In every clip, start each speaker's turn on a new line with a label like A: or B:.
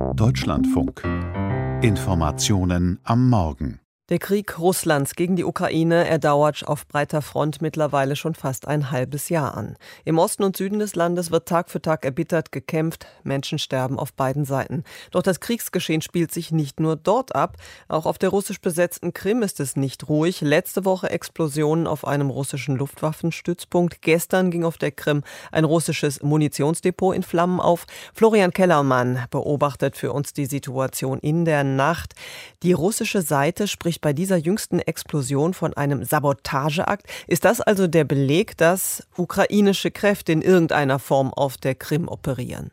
A: Deutschlandfunk. Informationen am Morgen.
B: Der Krieg Russlands gegen die Ukraine, er dauert auf breiter Front mittlerweile schon fast ein halbes Jahr an. Im Osten und Süden des Landes wird Tag für Tag erbittert gekämpft. Menschen sterben auf beiden Seiten. Doch das Kriegsgeschehen spielt sich nicht nur dort ab. Auch auf der russisch besetzten Krim ist es nicht ruhig. Letzte Woche Explosionen auf einem russischen Luftwaffenstützpunkt. Gestern ging auf der Krim ein russisches Munitionsdepot in Flammen auf. Florian Kellermann beobachtet für uns die Situation in der Nacht. Die russische Seite spricht bei dieser jüngsten Explosion von einem Sabotageakt. Ist das also der Beleg, dass ukrainische Kräfte in irgendeiner Form auf der Krim operieren?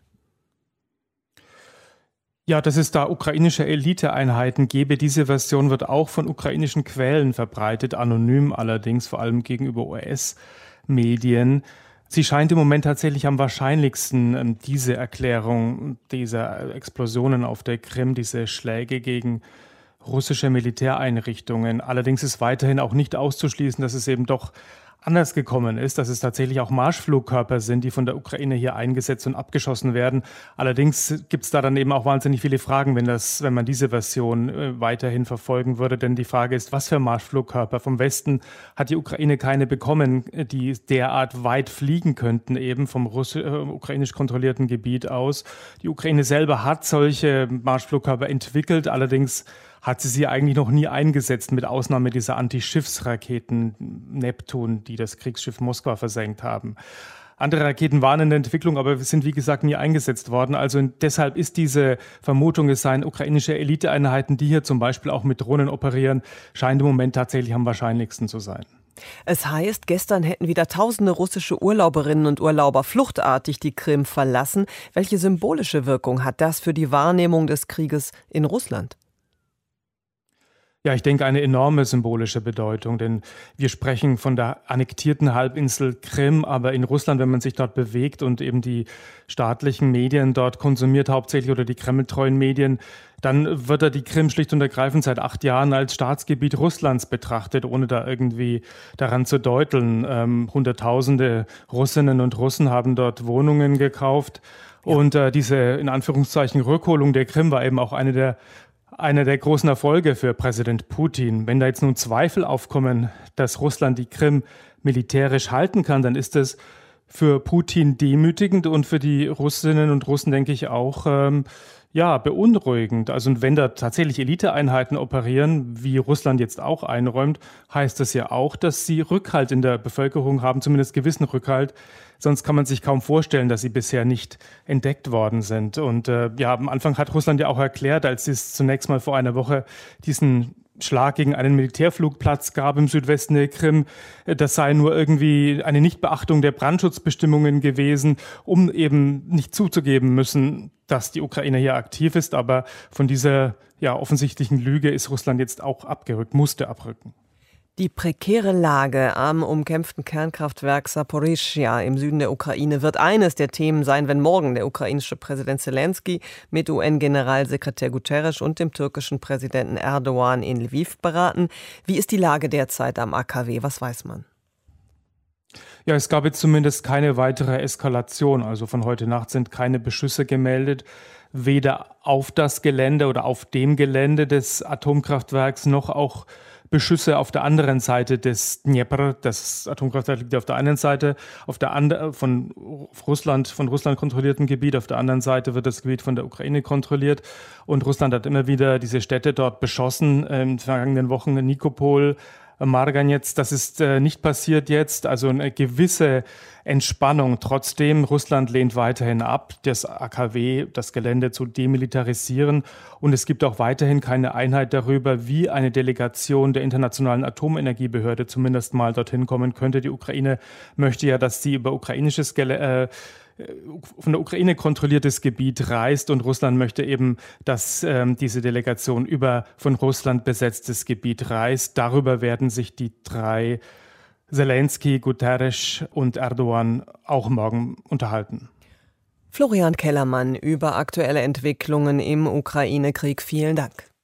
C: Ja, dass es da ukrainische Eliteeinheiten gäbe. Diese Version wird auch von ukrainischen Quellen verbreitet, anonym allerdings, vor allem gegenüber US-Medien. Sie scheint im Moment tatsächlich am wahrscheinlichsten, diese Erklärung dieser Explosionen auf der Krim, diese Schläge gegen russische Militäreinrichtungen. Allerdings ist weiterhin auch nicht auszuschließen, dass es eben doch anders gekommen ist, dass es tatsächlich auch Marschflugkörper sind, die von der Ukraine hier eingesetzt und abgeschossen werden. Allerdings gibt es da dann eben auch wahnsinnig viele Fragen, wenn man diese Version weiterhin verfolgen würde. Denn die Frage ist, was für Marschflugkörper? Vom Westen hat die Ukraine keine bekommen, die derart weit fliegen könnten, eben vom ukrainisch kontrollierten Gebiet aus. Die Ukraine selber hat solche Marschflugkörper entwickelt, allerdings hat sie eigentlich noch nie eingesetzt, mit Ausnahme dieser Anti-Schiffsraketen Neptun, die das Kriegsschiff Moskwa versenkt haben. Andere Raketen waren in der Entwicklung, aber sind wie gesagt nie eingesetzt worden. Also deshalb ist diese Vermutung, es seien ukrainische Eliteeinheiten, die hier zum Beispiel auch mit Drohnen operieren, scheint im Moment tatsächlich am wahrscheinlichsten zu sein.
B: Es heißt, gestern hätten wieder tausende russische Urlauberinnen und Urlauber fluchtartig die Krim verlassen. Welche symbolische Wirkung hat das für die Wahrnehmung des Krieges in Russland?
C: Ja, ich denke, eine enorme symbolische Bedeutung, denn wir sprechen von der annektierten Halbinsel Krim, aber in Russland, wenn man sich dort bewegt und eben die staatlichen Medien dort konsumiert hauptsächlich oder die kremltreuen Medien, dann wird da die Krim schlicht und ergreifend seit 8 Jahren als Staatsgebiet Russlands betrachtet, ohne da irgendwie daran zu deuteln. Hunderttausende Russinnen und Russen haben dort Wohnungen gekauft und diese in Anführungszeichen Rückholung der Krim war eben auch einer der großen Erfolge für Präsident Putin. Wenn da jetzt nun Zweifel aufkommen, dass Russland die Krim militärisch halten kann, dann ist das für Putin demütigend und für die Russinnen und Russen, denke ich, auch beunruhigend. Also wenn da tatsächlich Eliteeinheiten operieren, wie Russland jetzt auch einräumt, heißt das ja auch, dass sie Rückhalt in der Bevölkerung haben, zumindest gewissen Rückhalt. Sonst kann man sich kaum vorstellen, dass sie bisher nicht entdeckt worden sind. Und am Anfang hat Russland ja auch erklärt, als es zunächst mal vor einer Woche diesen Schlag gegen einen Militärflugplatz gab im Südwesten der Krim, das sei nur irgendwie eine Nichtbeachtung der Brandschutzbestimmungen gewesen, um eben nicht zuzugeben müssen, dass die Ukraine hier aktiv ist. Aber von dieser offensichtlichen Lüge ist Russland jetzt auch abgerückt, musste abrücken.
B: Die prekäre Lage am umkämpften Kernkraftwerk Saporischschja im Süden der Ukraine wird eines der Themen sein, wenn morgen der ukrainische Präsident Selenskyj mit UN-Generalsekretär Guterres und dem türkischen Präsidenten Erdogan in Lviv beraten. Wie ist die Lage derzeit am AKW? Was weiß man?
C: Ja, es gab jetzt zumindest keine weitere Eskalation. Also von heute Nacht sind keine Beschüsse gemeldet, weder auf das Gelände oder auf dem Gelände des Atomkraftwerks noch auch Beschüsse auf der anderen Seite des Dnepr. Das Atomkraftwerk liegt auf der einen Seite, von Russland kontrollierten Gebiet. Auf der anderen Seite wird das Gebiet von der Ukraine kontrolliert. Und Russland hat immer wieder diese Städte dort beschossen. In den vergangenen Wochen Nikopol, Marganez, das ist nicht passiert jetzt. Also eine gewisse Entspannung. Trotzdem, Russland lehnt weiterhin ab, das AKW, das Gelände zu demilitarisieren. Und es gibt auch weiterhin keine Einheit darüber, wie eine Delegation der Internationalen Atomenergiebehörde zumindest mal dorthin kommen könnte. Die Ukraine möchte ja, dass sie über von der Ukraine kontrolliertes Gebiet reist und Russland möchte eben, dass diese Delegation über von Russland besetztes Gebiet reist. Darüber werden sich die 3 Selenskyj, Guterres und Erdogan auch morgen unterhalten.
B: Florian Kellermann über aktuelle Entwicklungen im Ukraine-Krieg. Vielen Dank.